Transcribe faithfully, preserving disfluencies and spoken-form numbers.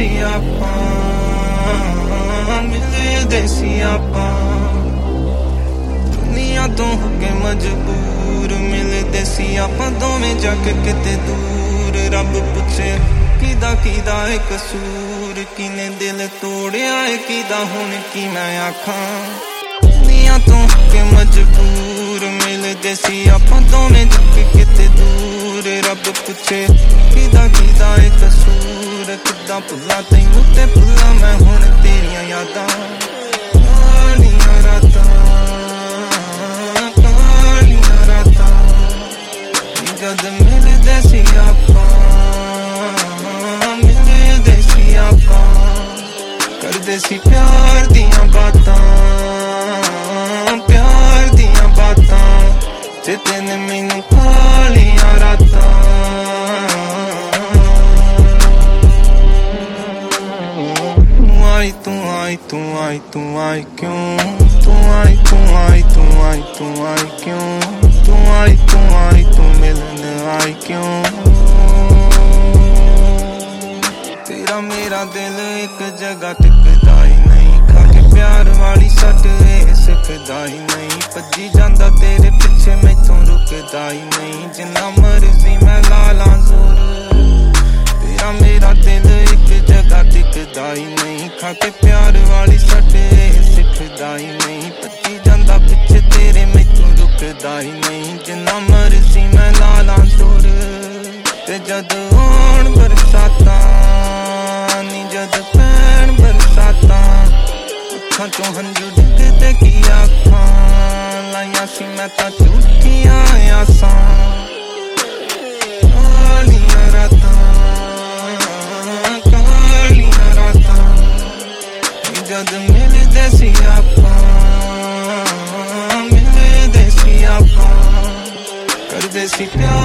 ਸੀ ਆਪਾਂ, ਮਿਲਦੇ ਸੀ ਆਪਾਂ, ਦੁਨੀਆ ਤੋਂ ਹੋ ਕੇ ਮਜਬੂਰ, ਮਿਲਦੇ ਸੀ ਆਪਾਂ ਦੋਵੇਂ ਜਾ ਕੇ ਕਿਤੇ ਦੂਰ। ਰੱਬ ਪੁੱਛੇ ਕਿਦਾ ਕਿਦਾ ਏ ਕਸੂਰ, ਕਿਨੇ ਦਿਲ ਤੋੜਿਆ ਏ ਕਿਦਾ ਹੁਣ ਕੀ ਮੈਂ ਆਖਾਂ। ਦੁਨੀਆ ਤੋਂ ਹੋ ਕੇ ਮਜਬੂਰ, ਮਿਲਦੇ ਸੀ ਆਪਾਂ ਦੋਵੇਂ ਜਾ ਕੇ ਕਿਤੇ ਦੂਰ। ਰੱਬ ਪੁੱਛੇ ਕਿਦਾ ਕਿਦਾ ਏ ਕਸੂਰ, ਕਿੱਦਾਂ ਭੁੱਲਾਂ ਤੈਨੂੰ ਤੇ ਭੁੱਲਾਂ ਮੈਂ ਹੁਣ ਤੇਰੀਆਂ ਯਾਦਾਂ। ਕਾਲੀਆਂ ਰਾਤਾਂ ਕਾਲੀਆਂ ਰਾਤਾਂ ਜਦ ਮਿਲਦੇ ਸੀ ਆਪਾਂ, ਮਿਲਦੇ ਸੀ ਆਪਾਂ, ਕਰਦੇ ਸੀ ਪਿਆਰ ਦੀਆਂ ਬਾਤਾਂ, ਪਿਆਰ ਦੀਆਂ ਬਾਤਾਂ ਤੇ ਤੈਨੂੰ ਮੈਨੂੰ ਕਾਲੀਆਂ ਰਾਤਾਂ। तू आई तू आई तू आई क्यों, तू आई तू आई तू आई तू आई क्यों, तू आई तू आई तू मिलने आई क्यों। तेरा मेरा दिल एक जगह टिकदा ही नहीं, खा के प्यार वाली सट सिखदा ही नहीं, भज्जी जांदा तेरे पिछे मैथों रुकदा ही नहीं, जिन्ना मर्जी मैं ला ला जोर। तेरा मेरा दिल एक जगह टिकदा ही नहीं, खा के प्यार वाली सट सिखदा ही नहीं, भज्जी जांदा पिछे तेरे मैथों रुकदा ही नहीं, जिन्ना मर्जी मैं ला ला जोर। ते जद आउण बरसातां नी जद पैण बरसातां, अखां चों हंझू डिगदे की आखां, लाइयां सी मैं तां झूठियां आसां। कालियां रातां कालियां रातां जद मिलदे सी ਆਪਾਂ, मिलदे सी ਆਪਾਂ, ਕਰਦੇ ਸੀ ਪਿਆਰ